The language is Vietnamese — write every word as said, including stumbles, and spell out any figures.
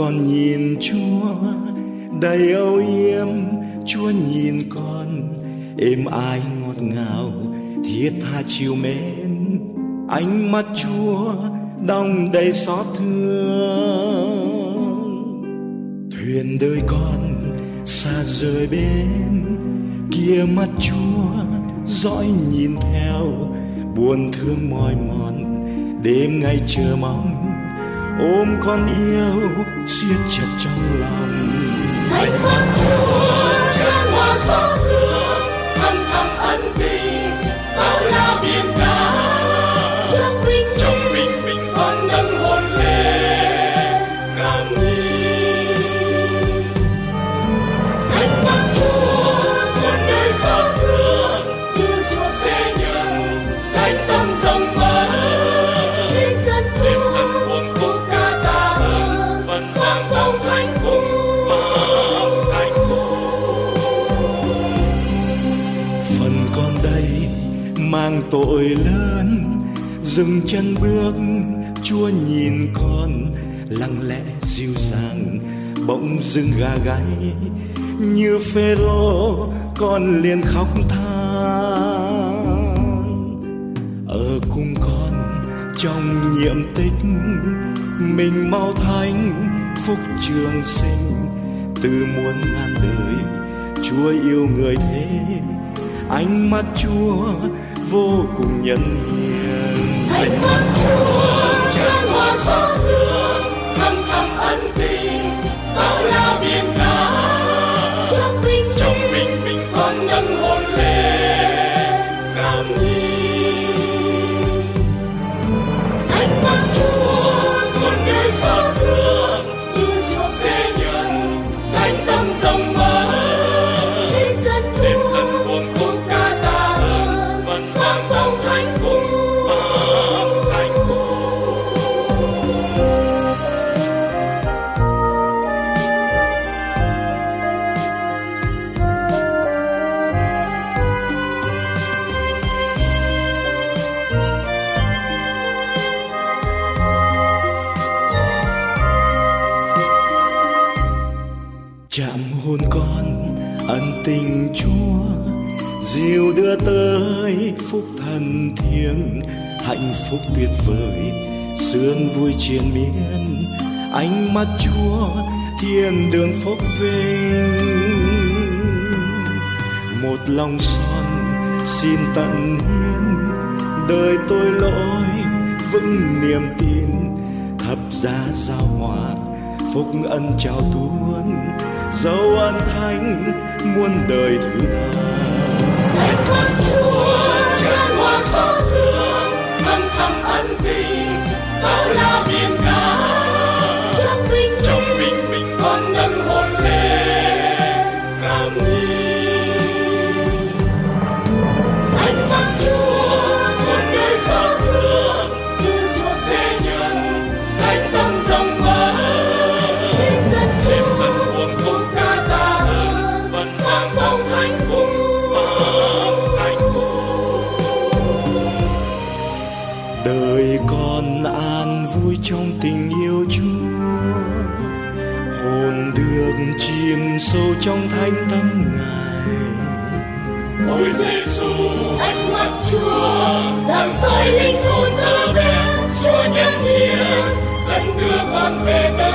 con nhìn Chúa đầy âu yếm, Chúa nhìn con êm ái ngọt ngào, thiết tha chiều mến. Ánh mắt Chúa đong đầy xót thương. Thuyền đời con xa rời bên, kia mắt Chúa dõi nhìn theo, buồn thương mỏi mòn đêm ngày chờ mong, ôm con yêu siết chặt trong lòng. Ánh mắt Chúa chan hòa xót thương, thăm thẳm ân tình bao la biển cả. Trong bình minh con nâng hồn lên cảm nghĩ. Ánh mắt Chúa muôn đời xót thương, như Chúa thế nhân thành tâm rộng mở. Đêm dân cuồng khúc ca ta ơn, vang vọng thành cung. Phần con đây mang tội lớn, dừng chân bước, Chúa nhìn con lặng lẽ dịu dàng, bỗng dưng gà gáy như Phêrô, con liền khóc than. Ở cùng con trong nhiệm tích, mình mau thánh phúc trường sinh. Từ muôn ngàn đời Chúa yêu người thế, ánh mắt Chúa vô cùng nhân hiền. Ánh mắt Chúa chan hòa xót thương, thăm thẳm ân tình bao la biển cả. Trong bình minh con nâng hồn lên cảm nghĩ. Ánh mắt Chúa muôn đời xót thương, như Chúa thế nhân thành tâm rộng mở. Đêm dân cuồng khúc ca ta ơn, vang vọng thành cung. Chạm hôn con ân tình Chúa, dìu đưa tới phúc thần thiêng, hạnh phúc tuyệt vời sướng vui triền miên. Ánh mắt Chúa thiên đường phúc vinh, một lòng son xin tận hiến, đời tôi lỗi vững niềm tin, thập giá giao hòa phúc ân trao tuôn, dấu ân thánh muôn đời thứ tha. Ánh mắt Chúa chan hòa xót thương, thăm thẳm ân tình bao la biển cả. Trong bình minh con nâng hồn lên cảm nghĩ. Ánh mắt Chúa muôn đời xót thương, như Chúa thế nhân thành tâm rộng mở. Đêm dân cuồng khúc ca ta ơn, vang vọng thành cung. Đời con an vui trong tình yêu Chúa, hồn được chìm sâu trong thánh tâm Ngài. Ôi Giêsu, ánh mắt Chúa rạng soi linh hồn thơ bé, Chúa nhân hiền dẫn đưa con về.